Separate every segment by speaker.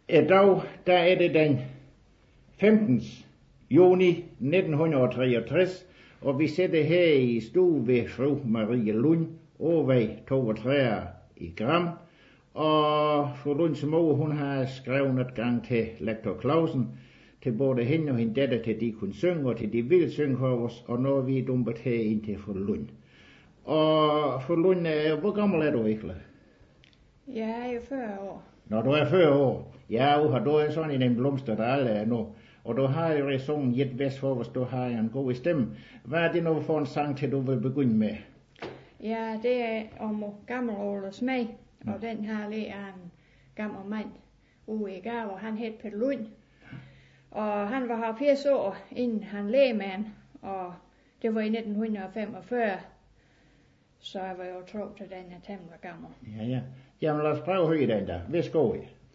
Speaker 1: I dag, der er det den 15. juni 1963, og vi sidder her i stue ved fru Marie Lund, Åvej 32 i Gram. Og fru Lunds mor, hun har skrevet et gang til lektor Clausen, til både hende og hende datter, til de kunne synge, og til de vil synge for os, og når vi er dumpet her ind til fru Lund. Og fru Lund, hvor gammel er du egentlig?
Speaker 2: Jeg er jo 40 år.
Speaker 1: Når du er 40 år? Ja, du er sådan en den blomster, der alle er nu. Og du har jo sunget et vers for, hvis du har en god stemme. Hvad er det nu for en sang, til du vil begynde med?
Speaker 2: Ja, det er om gammel Ole Smed, og den her lige er en gammel mand ude i Gav, han hed Peter Lund. Og han var her 80 år, inden han lægmand, og det var i 1945. Så jeg var jo tro til, den er temmelig gammel.
Speaker 1: Ja. Jamen lad os prøve at høre den der. Værsgo.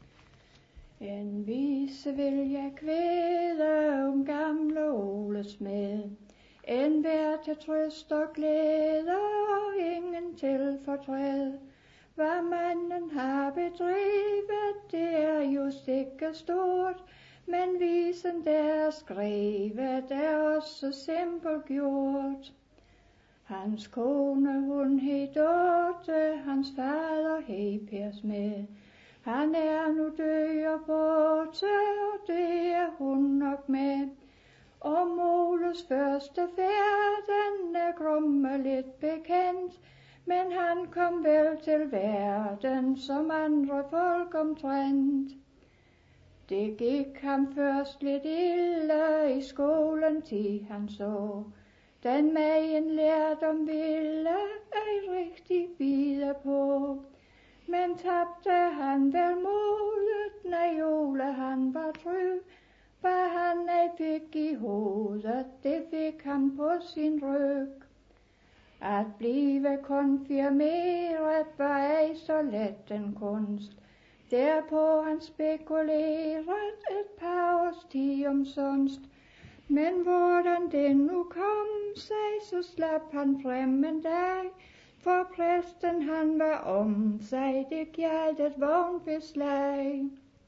Speaker 2: En vise vil jeg kvæde om gamle Ole Smed. En vær til trøst og glæde, og ingen til fortræd. Hvad manden har bedrevet, det er just ikke stort, men visen der er skrevet, er også simpelt gjort. Hans kone, hun hed Dorte, hans fader hed Per Smed. Han er nu død og borte, og det er hun nok med. Om Oles første færd, den er grumme lidt bekendt, men han kom vel til verden, som andre folk omtrent. Det gik ham først lidt ille i skolen, til han så. Den magen lærdom ville ej rigtig bide på. Men tabte han vel modet, når Ole han var tryg. Hvad han ej fik i hovedet, det fik han på sin ryg. At blive konfirmeret var ej så let en kunst. Derpå han spekuleret et par års tid omsonst. Men hvordan det nu kom sig, så slap han frem en dag. For præsten han var om sig, det gjaldt et vognbeslag.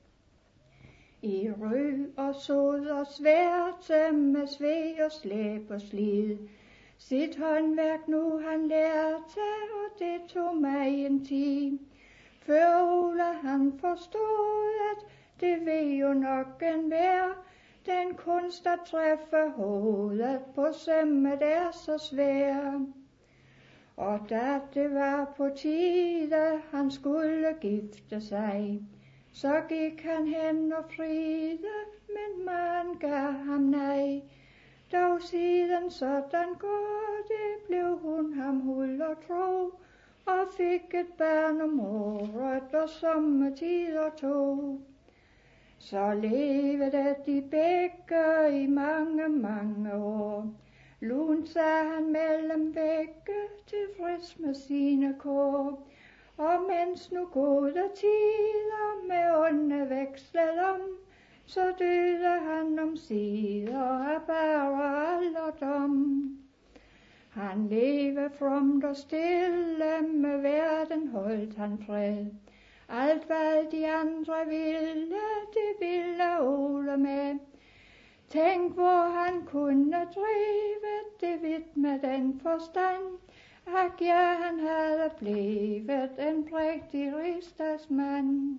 Speaker 2: I røg og sod og sværte med sved og slæb og slid. Sit håndværk nu han lærte, og det tog mig en tid. Før Ole han forstod, at det ved jo nok en vær. Den kunst at træffe hovedet på sømmet er så svær. Og da det var på tide, han skulle gifte sig, så gik han hen og fride, men man gav ham nej. Dog siden sådan går det, blev hun ham huld og tro, og fik et barn om året, og sommetider to. Så levede de begge i mange, mange år. Lun sagde han mellem begge, tilfreds med sine kår. Og mens nu gode tider med onde vekslede om, så døde han omsider af bare alderdom. Han levede fromt og stille, med verden holdt han fred. Alt hvad de andre ville, det ville Ole med. Tænk hvor han kunne drive det vidt med den forstand. Ak ja, han havde blevet en prægtig rigsdagsmand.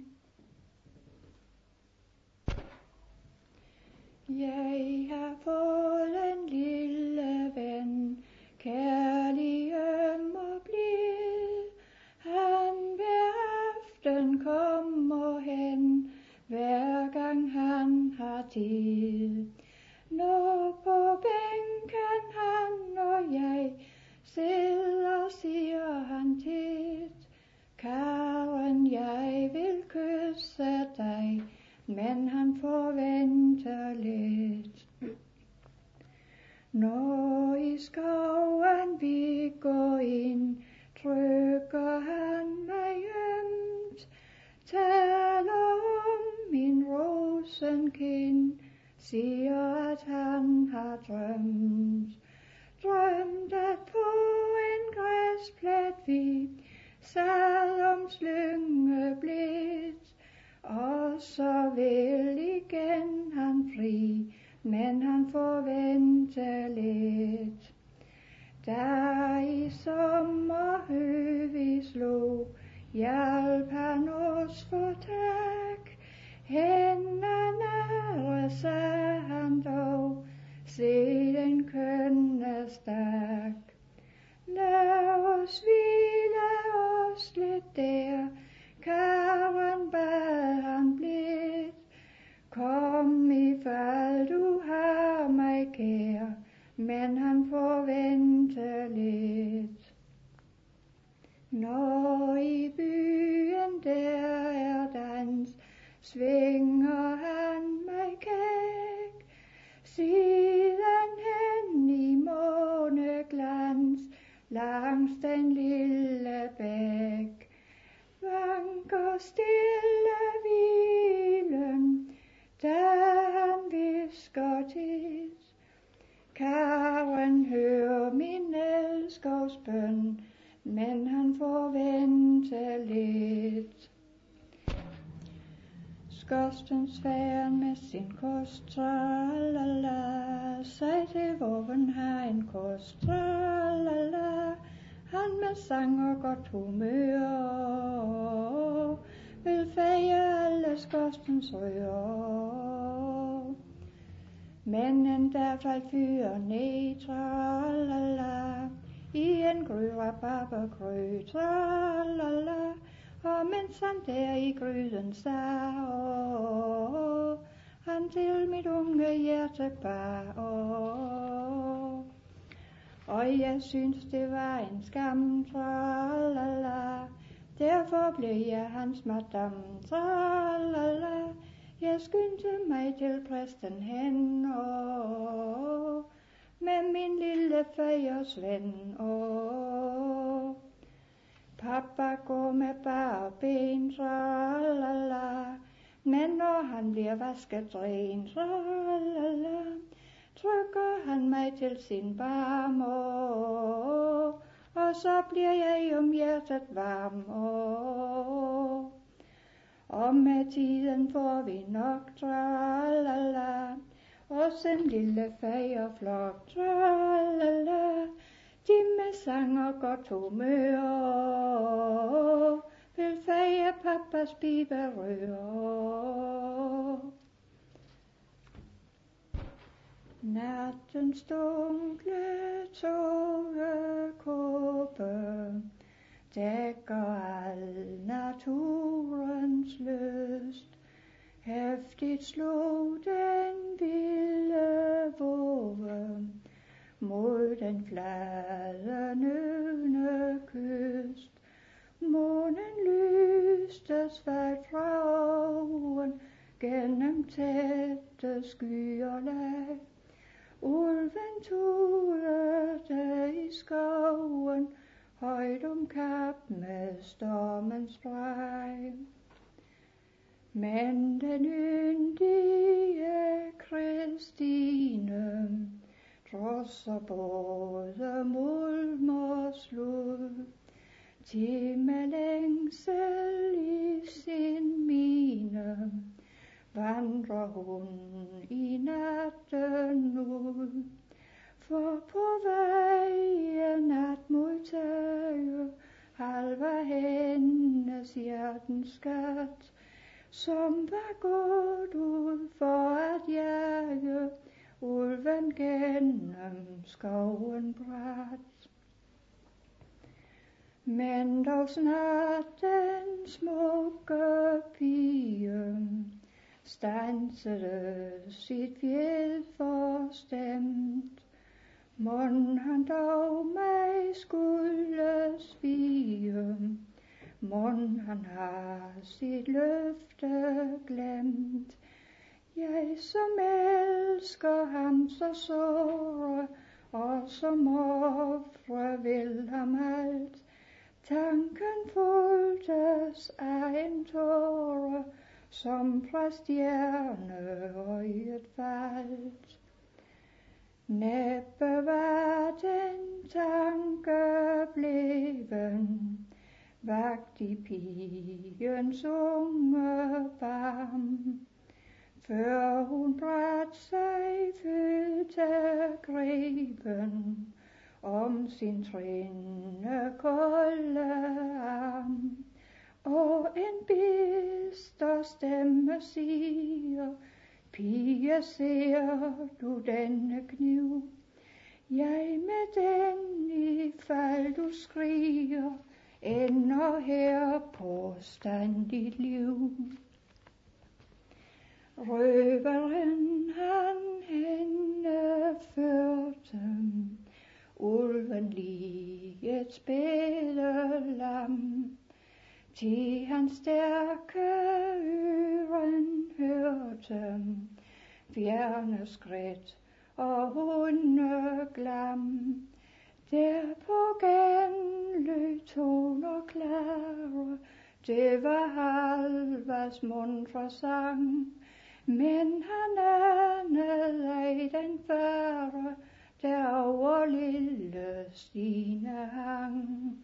Speaker 2: Jeg har fået en lille ven, kærlig, øm og blid. Han hver aften kommer hen, hver gang han har tid. Når på bænken han og jeg sidder, siger han tit, Karen, jeg vil kysse dig, men han forventer lidt. Når i skoven vi går ind, trykker han mig ømt, taler om min rosenkind, siger at han har drømt at på en græsplet vi sad om slynge blidt, og så Da i sommerhø vi slog, hjalp han os for tak. Hænderne sagde han dog, se den kønne stak. Lad os hvile os lidt der, Karen bad han blidt. Kom i fald du har mig kær, men han får vente lidt. Når i byen der er dans, svinger han mig kæk. Siden hen i måneglans, langs den lille bæk, vanker stille hvilen, da han visker tit. Karen hører min elskers bøn, men han får vente lidt. Skorstensfæren med sin kost, tralala, sag til voven har en kost, tralala. Han med sang og godt humør, vil feje alle skorstens rører. Men en dag faldt fyren ned, tralala, i en gry rabarbergrød, tralala. Og mens han der i gryden sad, han til mit unge hjerte bar. Og jeg synes det var en skam, tralala, derfor blev jeg hans madam, tralala. Jeg skyndte mig til præsten hen, med min lille fejers ven, Pappa går med bare ben, tralala, men når han bliver vasket ren, tralala, trykker han mig til sin barm, og så bliver jeg om hjertet varm, og med tiden får vi nok, tralala, også en lille fejerflok, tralala. De med sang og godt humør, vil feje pappas biberør. Nattens dunkle tågekåbe dækker al naturens lyst. Heftigt slog den vilde våge mod den flade nøgne kyst. Månen lyste svagt fra oven gennem tætte skyer. Ulven tudede i skoven, højt om kap med stormens brag. Men den yndige Kristine trodser både mulm og slud, til med længsel i sin mine vandrer hun i natten ud. For på vejen at modtage halve hendes hjertens skat, som var gået ud for at jage ulven gennem skoven brat. Men dog snart den smukke pige stansede sit fjed forstemt. Mon han dog mig skulle svige, mon han har sit løfte glemt. Jeg som elsker ham så såre, og som ofre vil ham alt. Tanken fulgtes af en tåre, som fra stjerneøjet faldt. Næppe var den tanke bleven vagt i pigens unge barm, før hun bræt sig fyldte greben om kun sin trinde kolde arm. Og en bister stemme siger, pige, ser du denne kniv? Jeg med den i fald du skriger, ender her på standigt liv. Røveren han hende førte, ulven lige et spæde lam, til hans stærke øren hørte, fjerne skridt og hundeglam. Der på genlød toner klare, det var Halvas muntre sang, men han anede ej den fare, der over lille Stine hang.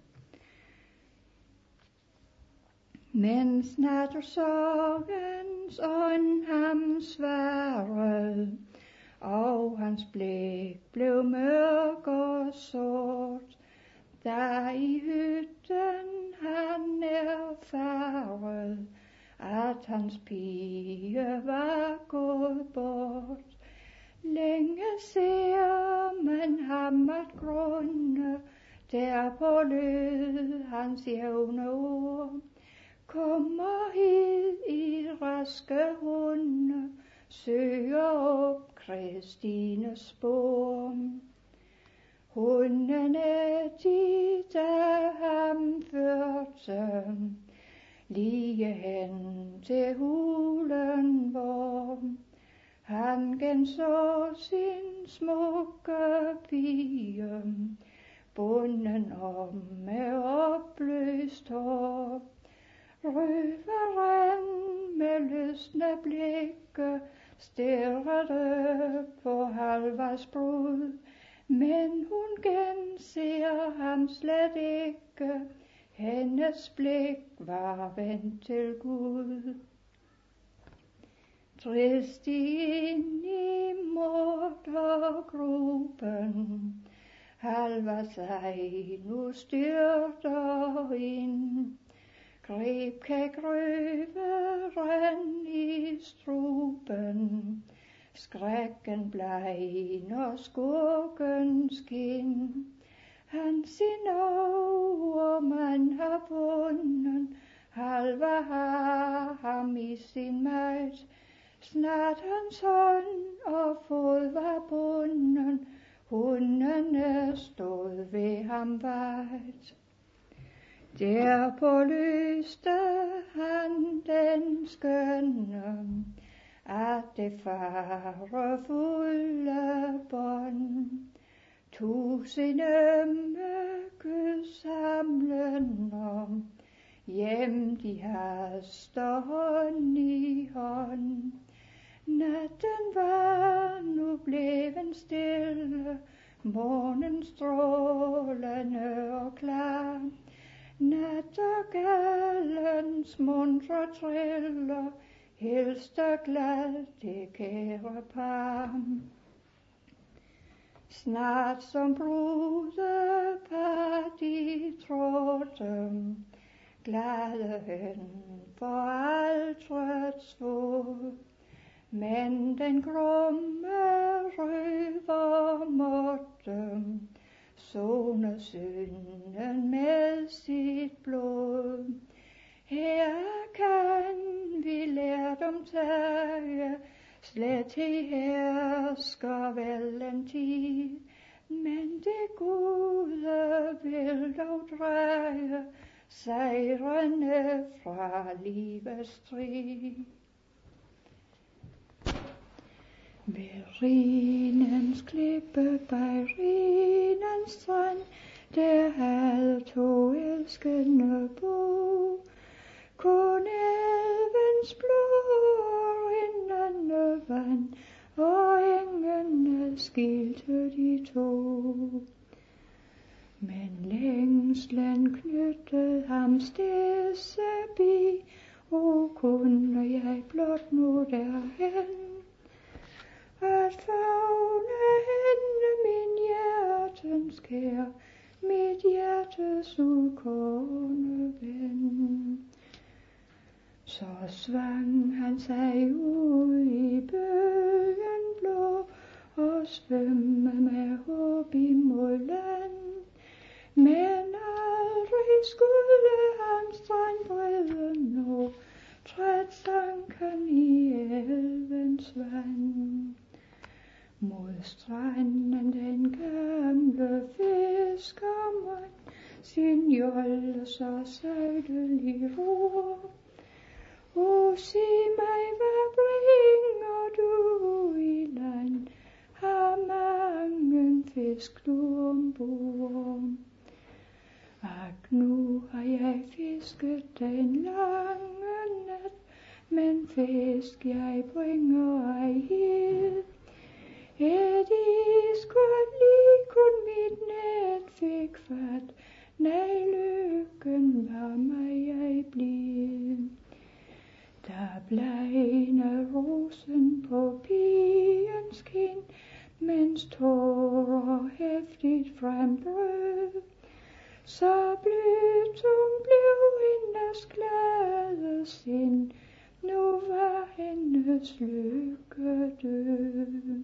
Speaker 2: Men snart sorgens ånd ham sværede, og hans blik blev mørk og sort, da i hytten han erfarede, at hans pige var gået bort. Længe ser man ham at grunde, derpå lød hans jævne ord. Kommer hid i raske hunde, søger op Kristines spor. Hundene de der ham førte, lige hen til hulen hvor han genså sin smukke pige, bunden om med opløst hår. Røveren med lystne blikke stirrede på Halvas brud, men hun genser ham slet ikke, hendes blik var vendt til Gud. Dristig ind i mordergruppen, Halva sig nu styrter ind, greb kækrøveren i struben, skrækken bleg når skurken skin. Han sin overmand har fundet, Halva har ham i sin magt. Snart hans hånd og fod var bunden, hundene stod ved ham vagt. Derpå løste han den skønne, at det farefulde bånd, tog sin ømme kys samlen om, hjem de haster hånd i hånd. Natten var nu bleven stille, månen strålende og klar. Nattergalens muntre triller, hilste glad det kære par. Snart som brudepar de trådte, glade hen for altrets fod. Men den grumme røver måtte sone synden med sit blod. Her kan vi lærdom tage, slet hersker vel en tid, men det gode vil dog dreje sejrene fra livets strid. Ved Rhinens klippe by Rhinens strand, der havde to elskende bo. Kun elvens blod rindende vand, og engene skilte de to. Men længslen knyttede ham stedse bi, o kunne jeg blot nå derhen. at favne hende min hjertens kær, mit hjertes udkårne ven. Så svang han sig ud i bølgen blå og svømme med håb imod land. Men aldrig skulle han strandbredden nå, træt sank han i elvens vand. Mod stranden den gamle fiskermand sin jolle så søjtelig ror. O, sig mig, hvad bringer du i land? Har mange fisk du ombord? Ak, nu har jeg fisket den lange nat, men fisk jeg bringer ej hid. Et iskort lige kun mit net fik fat, nej, lykken var mig jeg blid. Der blegne rosen på pigens kind, mens tårer heftigt frembrød. Så blødt hun blev hendes glade sind, nu var hendes lykke død.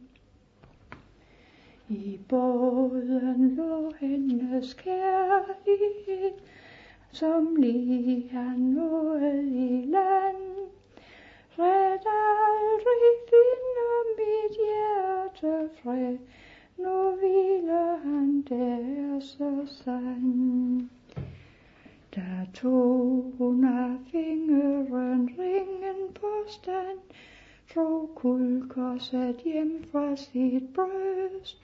Speaker 2: I båden lå hendes kærlighed, som lige han nåede i land. Ret aldrig finder mit hjerte fred, nu hviler han der så sand. Der tog hun af fingeren ringen på stand, drog kuldkorset hjem fra sit bryst.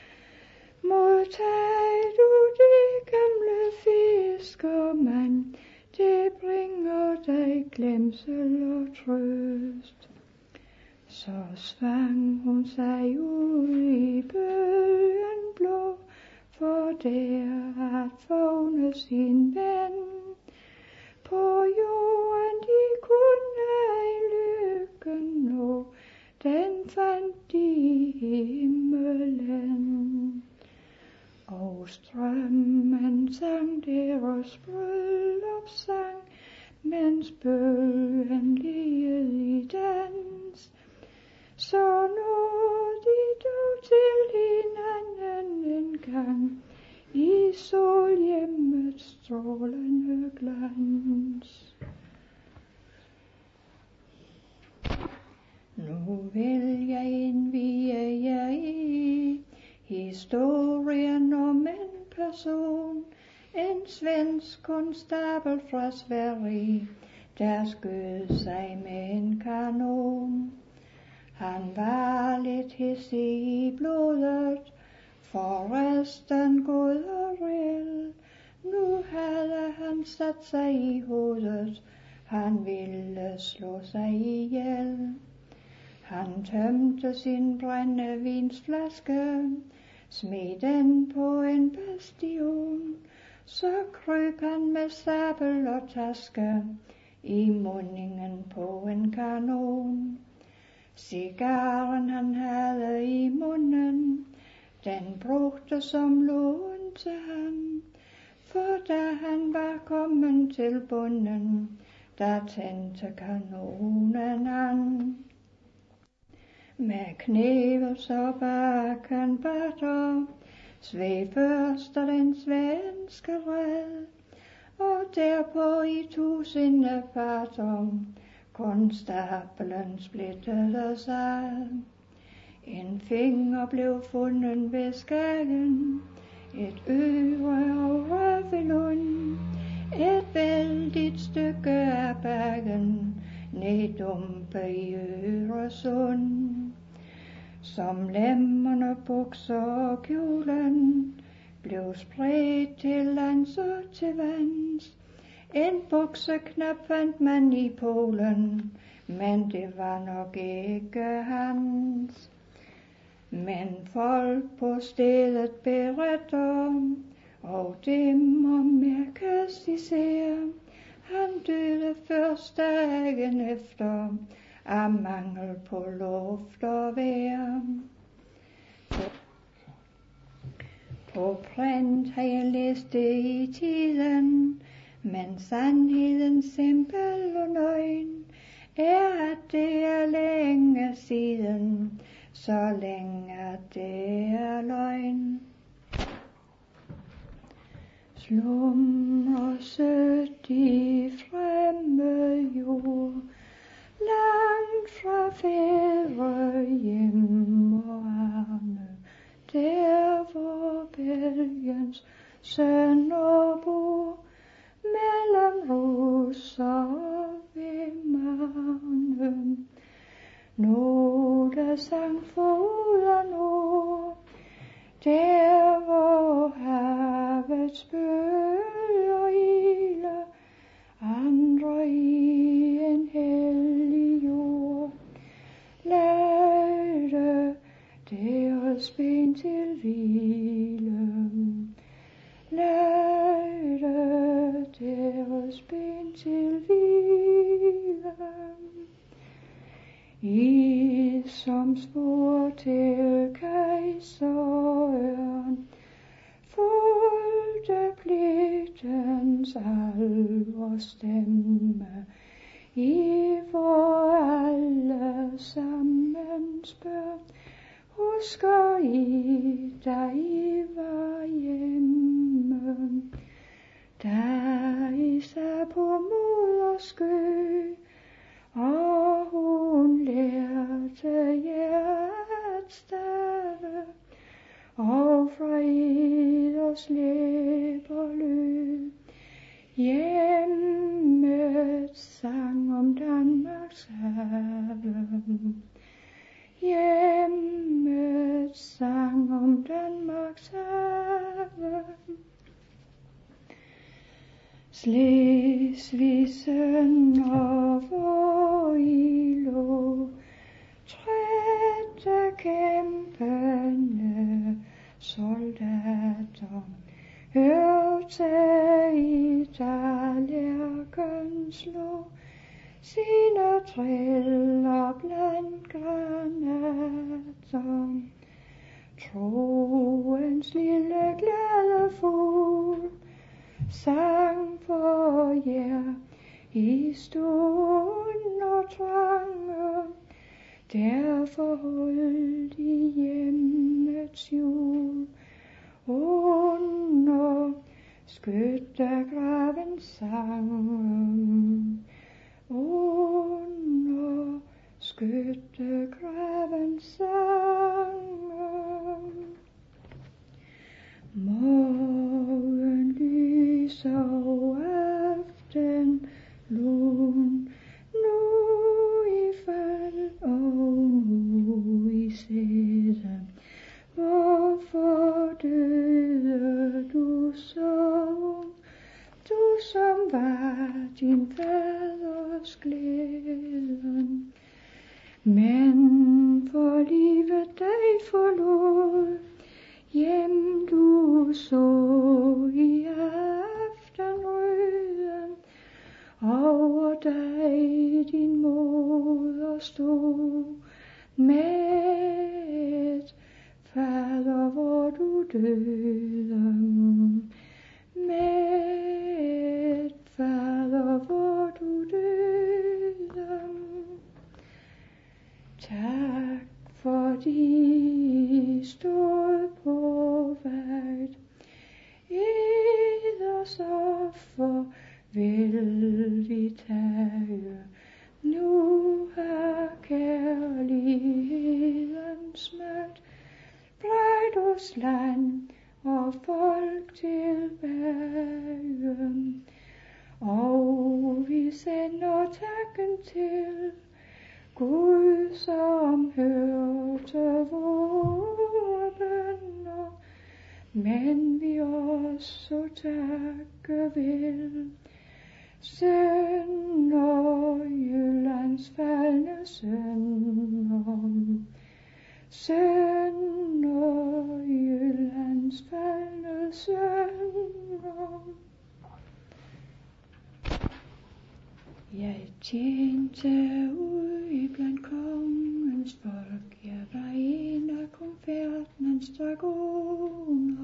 Speaker 2: Modtag du det gamle fiskermand, det bringer dig glemsel og trøst. Så svang hun sig ud i bølgen blå, for der at favne sin ven. På jorden de kunne ej lykken nå, den fandt de i himmelen. Og strømmen sang deres bryllupssang, mens bølgen led i dans. Så nåede de dog til hinanden en gang, i solhjemmets strålende glans. Nu vil jeg indvie jer i historien om en person, en svensk konstabel fra Sverige, der skød sig med en kanon. Han var lidt hissig i blodet, forresten god og reel. Nu havde han sat sig i hovedet, han ville slå sig ihjel. Han tømte sin brændevinsflaske, smed den på en bastion. Så krøb han med sabel og taske i mundingen på en kanon. Cigaren han havde i munden, den brugte som lån til ham. For da han var kommet til bunden, der tændte kanonen an. Med knævels og bakken batter, sved først den svenske red, og derpå i tusinde fatter, konstablen splittede sig. En finger blev fundet ved skæggen, et øre og røvelund, et vældigt stykke af bagen, neddumpe i Øresund. Som lemmerne, bukser og kjolen blev spredt til lands og til vands. En bukseknap fandt man i Polen, men det var nok ikke hans. Men folk på stedet beretter, og det må mærkes især. Han døde først dagen efter, af mangel på luft og vejr. På print har jeg læst det i tiden, men sandheden simpel og nøgen er, at det er længe siden, så længe at det er løgn. Slumrer sødt i fremme jord, langt fra fædre hjem og arme, der hvor bælgens sønner bor, mellem roser og vimmerne. Nogle sang foden ord, der hvor havets bølger iler, andre i en hellig jord. Lejde deres ben til hvile, lejde deres ben til hvile. I som spor til kejseren, fulgte pligtens alvorstemme, i hvor alle sammen spørg, husker I, da I var hjemme, da I sad på moders skød, og hun lærte jer at stave, og fra eders læber lød hjemmets sang om Danmarks have. Hjemmets sang om Danmarks have. Slesvig sønner, hvor I lå, trætte kæmpende soldater, hørte I da lærken slå sine triller blandt granater. Troens lille glade fugl sang for jer i stund og trange, derfor holdt I hjemmets jul under skyttegravens sang, under skyttegravens sang. Morgen lyser og aften lun, nu i fald og nu i sæde. Hvorfor døde du så ung, du som var din faders glæde? Men for livet dig forlod, hjem du så i aftenrøden, over dig din moder stod med fader, hvor du døde, med fader, hvor du døde. Tak fordi I stod på vagt, eders offer vil vi tage. Nu har kærligheden smødt Brejdos land og folk tilbage, og vi sender takken til Gud, som hørte vore bønner, men vi også takke vil sønner, Jyllands faldne sønner, sønner, Jyllands faldne sønner. Jeg tjente ud blandt kongens folk. Jeg var en af konfærtens dragoner.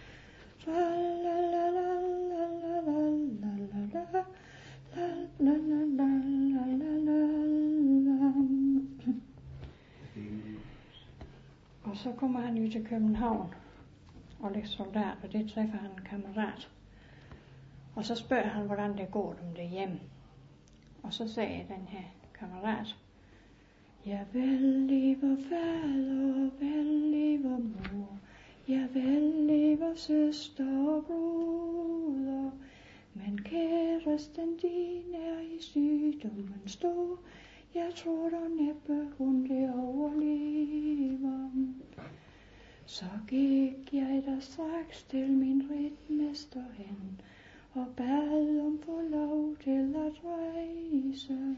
Speaker 2: Og så kommer han jo til København og lægger soldat, og det træffer han en kammerat. Og så spørger han, hvordan det går dem derhjemme. Og så sagde den her kammerat, ja, vel lever fader, vel lever mor, ja, vel lever søster og broder, men kæresten din er i sygdommen stor, jeg tror da næppe hun det overlever. Så gik jeg da straks til min ritmester hen, og bad om få lov til at rejse.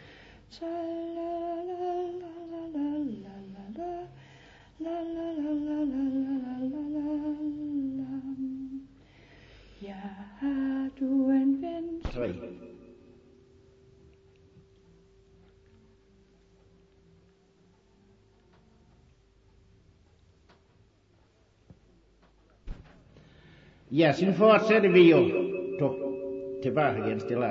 Speaker 2: Ja, har du en ven?
Speaker 1: 3. Ja, så fortsætter vi jo tilbage igen stille.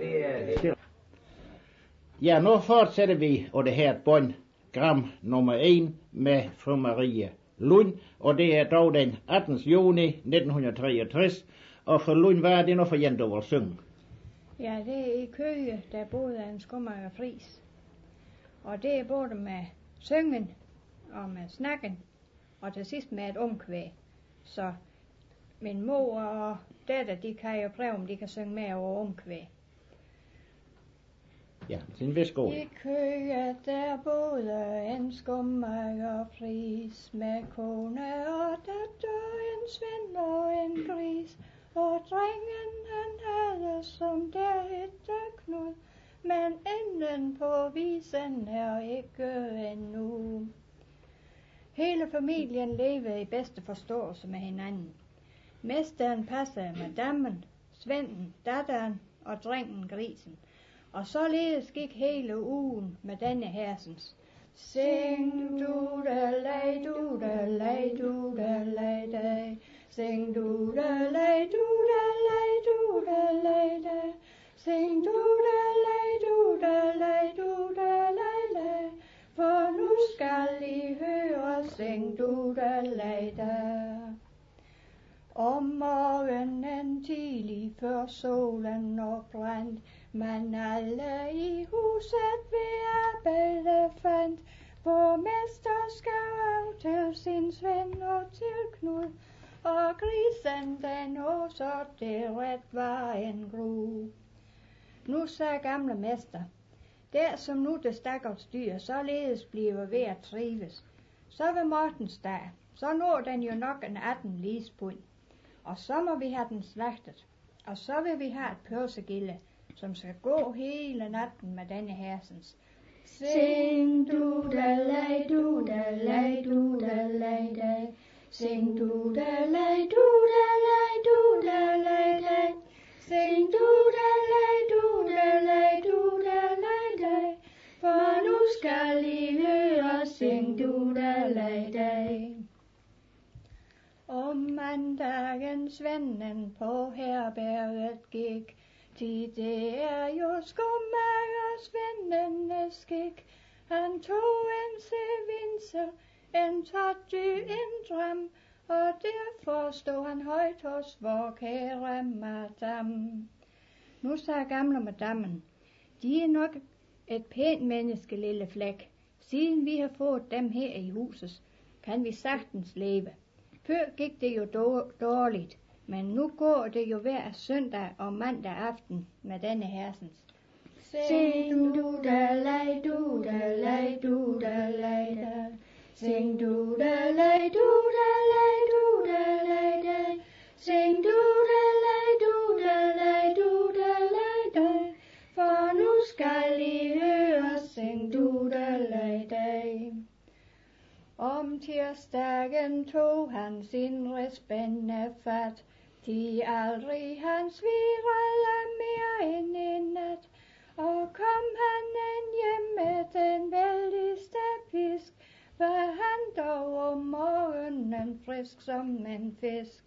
Speaker 1: Ja, nu fortsætter vi og det her bånd gram nummer 1 med fru Marie Lund, og det er dog den 18. juni 1963, og for Lund, hvad er det nu for en, du vil synge?
Speaker 2: Ja, det er i Køge, der både er en Skomager Friis. Og det er både med syngen og med snakken, og til sidst med et omkvæg. Så min mor og datter, de kan jo prøve, om de kan synge med over omkvæg.
Speaker 1: Ja, sin værsgo.
Speaker 2: I Køge, der både en Skomager Friis, med kone og datter, en svend og en gris. Og drengen han havde, som der hedte Knud, men enden på visen er ikke endnu. Hele familien levede i bedste forståelse med hinanden. Mesteren passede madammen, svenden, datteren og drengen grisen. Og således gik hele ugen med denne hersens. Sing du da lay du da lay du da lay da. Sing du da lay du da lay du da lay da. Sing du da lay du da lay du da lay da. For nu skal I høre, sing du da lay da. Om morgenen tidlig før solen opbrændt, men alle i huset ved arbejde fandt. Borgmester skrev til sin svend og til Knud, og grisen den også det ret var en gru. Nu sagde gamle mester, der som nu det stakkels dyr således bliver ved at trives, så ved Mortens dag, så når den jo nok en 18 lispund. Og så må vi have den slagtet, og så vil vi have et pølsegilde, som skal gå hele natten med denne hersens. Sing du da lay du da lay du da lay da. Sing du da lay du da lay du da lay da. Sing du da lay du da lay du da lay da. For nu skal I høre, sing du da lay da. Om mandagen svennen på herberget gik, til det er jo Skomagers vennenes skik. Han tog en sevinsel, en totty, en dram, og derfor stod han højt hos vor kære madam. Nu sagde gamle madammen, de er nok et pænt menneske, lille flæk. Siden vi har fået dem her i huset, kan vi sagtens leve. Før gik det jo dårligt, men nu går det jo hver søndag og mandag aften med denne hersens. Sing du da lay du da lay du da lay da. Sing du da lay du da lay du da lay da. Sing du da lay du da lay du da lay da. For nu skal I høre, sing du da lay da. Om tirsdagen tog han sin respændende fat, de aldrig han svirrede mere end en nat. Og kom han en hjem med den vældigste pisk, var han dog om morgenen frisk som en fisk.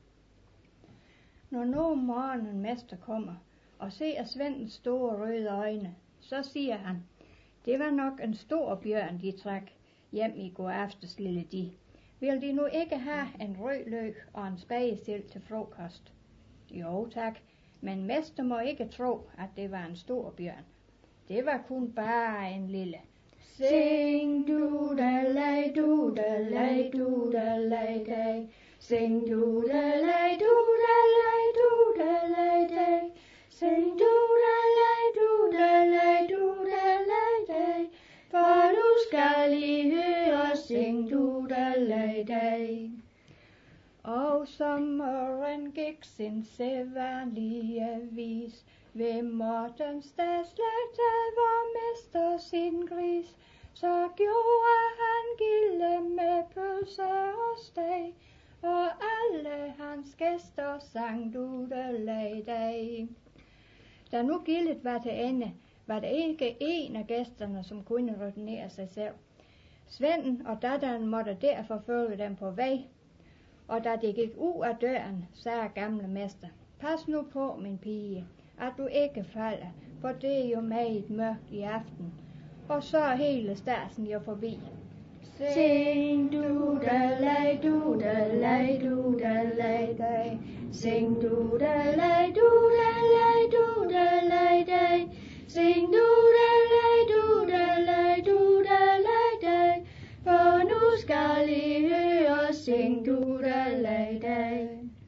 Speaker 2: Når nu om morgenen mester kommer og ser Svendens store røde øjne, så siger han, det var nok en stor bjørn, de træk hjem i går aftes, lille de. Vil de nu ikke have en rød løg og en spagesild til frokost? Jo tak, men mester må ikke tro, at det var en stor bjørn. Det var kun bare en lille. Sing du da lay du da lay du da lay day. Sing du da lay du da lay du da lay day. Sing du da lay du da lay du da lay day. For nu skal I høre, sing du da lay day. Og sommeren gik sin sædvanlige vis. Ved Mortensdags slagte vor mester sin gris. Så gjorde han gilde med pølse og steg. Og alle hans gæster sang dudeladag. Da nu gildet var til ende, var der ikke en af gæsterne, som kunne returnere sig selv. Svenden og datteren måtte derfor følge dem på vej. Og da de gik ud af døren, sagde gamle mester, pas nu på, min pige, at du ikke falder, for det er jo meget mørkt i aften. Og så er hele stasen jo forbi. Sing du da lay du da lay du da lay day. Sing du da lay du da lay du da lay day. Sing du da lay du da lay du da lay day. For nu skal I høre, sing du da lay day.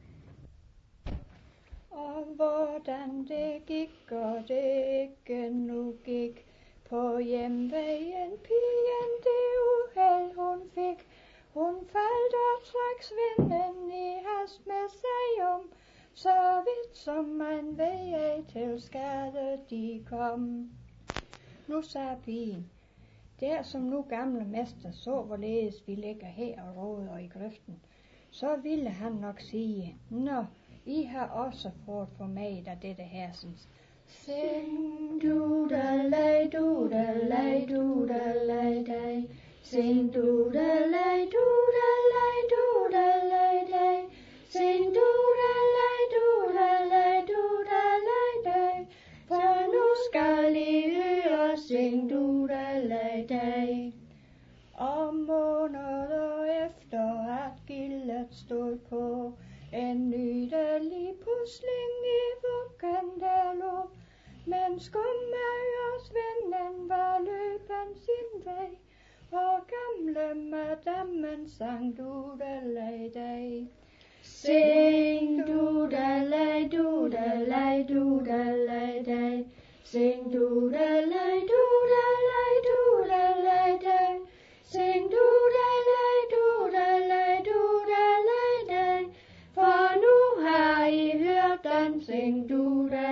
Speaker 2: Og hvordan det gik, og det ikke nu gik på hjemvejen, pigen det uheld hun fik. Hun faldt og trak Svenden i hast med sig om, så vidt som man ved til skade de kom. Nu sagde pigen, der som nu gamle mester så hvorledes vi ligger her og råder i grøften, så ville han nok sige, nå, I har også fået for mig af dette hersens. Sing du da lay du da lay du da lay day. Sing du da lay du da lay du da lay day. Sing du da lay du da lay du da lay day. For nu skal I høre, sing du da lay day. Og måneder efter at gildet stod på en nydelig pusling i vuggen der lå. Men Skummøj og Svenden var løben sin vej, og gamle madammen sang dudeladag. Sing dudelay dudelay dudeladag. Sing dudelay dudelay dudeladag. Sing dudelay dudelay dudeladag. For nu har I hørt den, sing dudelay.